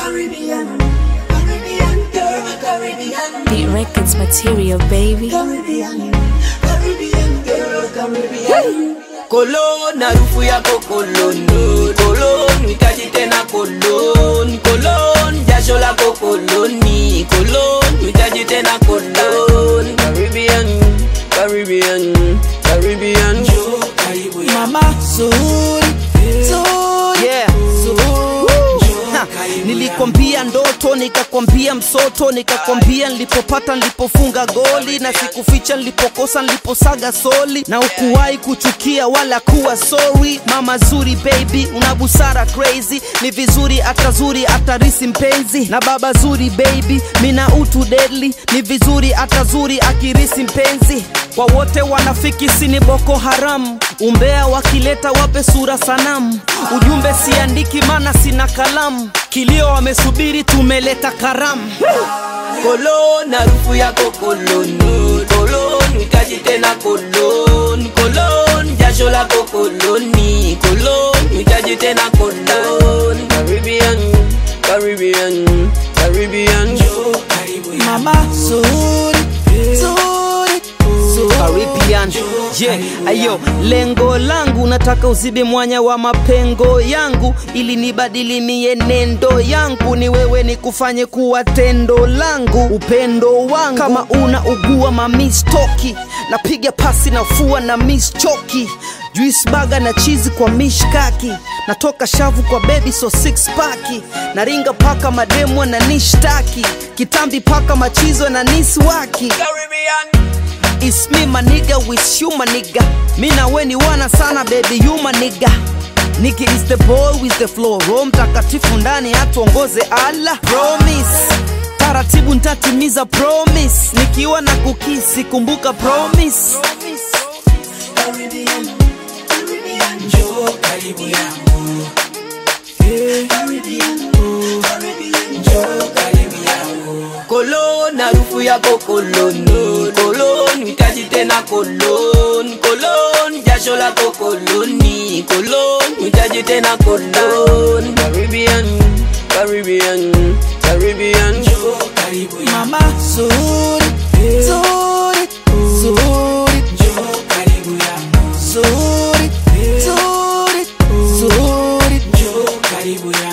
Caribbean, Caribbean girl, Caribbean. Beat Records material, baby. Caribbean, Caribbean girl, Caribbean. Cologne, harufu yako cologne. Cologne, uhitaji tena cologne. Cologne, jasho lako cologne. Cologne, uhitaji tena cologne. Caribbean, Caribbean, Caribbean. Mama Zuri, Zuri, yeah, Zuri. Nilikwambia ndoto, nikakwambia msoto, nikakwambia nilipopata nilipofunga goli, na sikuficha nilipokosa niliposaga soli, na ukuwahi kuchukia wala kuwa sorry. Mama Zuri baby, una busara crazy, ni vizuri atazuri atarisi mpenzi. Na baba Zuri baby, mina utu deadly, ni vizuri atazuri akirisi mpenzi. Kwa wote wanafiki sini Boko Haram, umbea wakileta wape sura sanamu. Ujumbe siandiki mana sina kalamu, kilio wamesubiri tumeleta karamu. Cologne, harufu yako cologne. Cologne, uhitaji tena cologne. Cologne, jasho lako cologne. Cologne, uhitaji tena cologne. Caribbean, Caribbean, Caribbean. Mama Zuri, Zuri, Zuri, Caribbean. Yeah, ayo, lengo langu nataka uzibe mwanya wa mapengo yangu, ili nibadili mienendo yangu. Ni wewe nikufanye kuwa tendo langu, upendo wangu. Kama una ugua mamistoki, napiga pasi na fua na mischoki. Juice baga na cheese kwa mishkaki, natoka shavu kwa baby so six paki. Naringa paka mademwa na nishtaki, kitambi paka machizo na niswaki. Caribbean. It's me my nigga with you my nigga, mi na we ni wana sana baby you my nigga. Nigga is the boy with the flow, Roho Mtakatifu ndani atuongoze Allah. Promise, taratibu ntatimiza promise, nikiwa na kukisi kumbuka promise. Caribbean, Caribbean, njoo karibu yangu. Caribbean, Caribbean, njoo karibu yangu. Cologne, harufu yako cologne. Cologne, uhitaji tena cologne. Cologne, jasho lako cologne. Cologne, uhitaji tena cologne. Caribbean, Caribbean, Caribbean. Mama Zuri, Zuri, Zuri, Njoo karibu yangu. Zuri, Zuri, Zuri, Njoo karibu yangu.